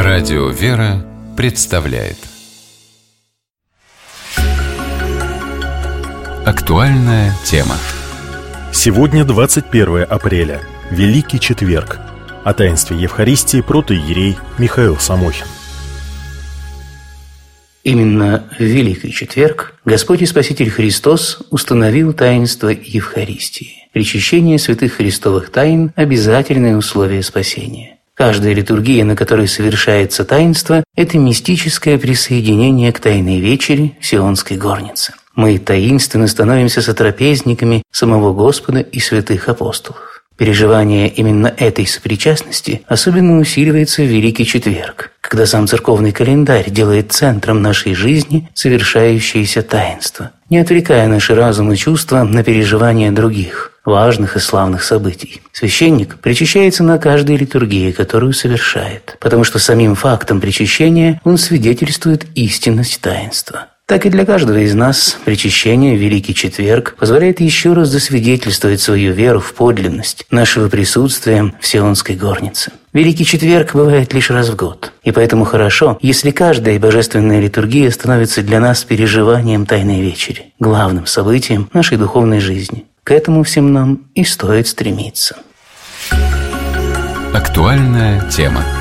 Радио «Вера» представляет актуальная тема. Сегодня 21 апреля, Великий Четверг. О таинстве Евхаристии протоиерей Михаил Самохин. Именно в Великий Четверг Господь и Спаситель Христос установил таинство Евхаристии. Причащение святых христовых тайн – обязательное условие спасения. Каждая литургия, на которой совершается таинство, это мистическое присоединение к Тайной вечере в Сионской горнице. Мы таинственно становимся сотрапезниками самого Господа и святых апостолов. Переживание именно этой сопричастности особенно усиливается в Великий Четверг, когда сам церковный календарь делает центром нашей жизни совершающееся таинство, не отвлекая наши разум и чувства на переживания других, важных и славных событий. Священник причащается на каждой литургии, которую совершает, потому что самим фактом причащения он свидетельствует истинность таинства. Так и для каждого из нас причащение в Великий Четверг позволяет еще раз засвидетельствовать свою веру в подлинность нашего присутствия в Сионской горнице. Великий Четверг бывает лишь раз в год, и поэтому хорошо, если каждая божественная литургия становится для нас переживанием Тайной вечери, главным событием нашей духовной жизни. К этому всем нам и стоит стремиться. Актуальная тема.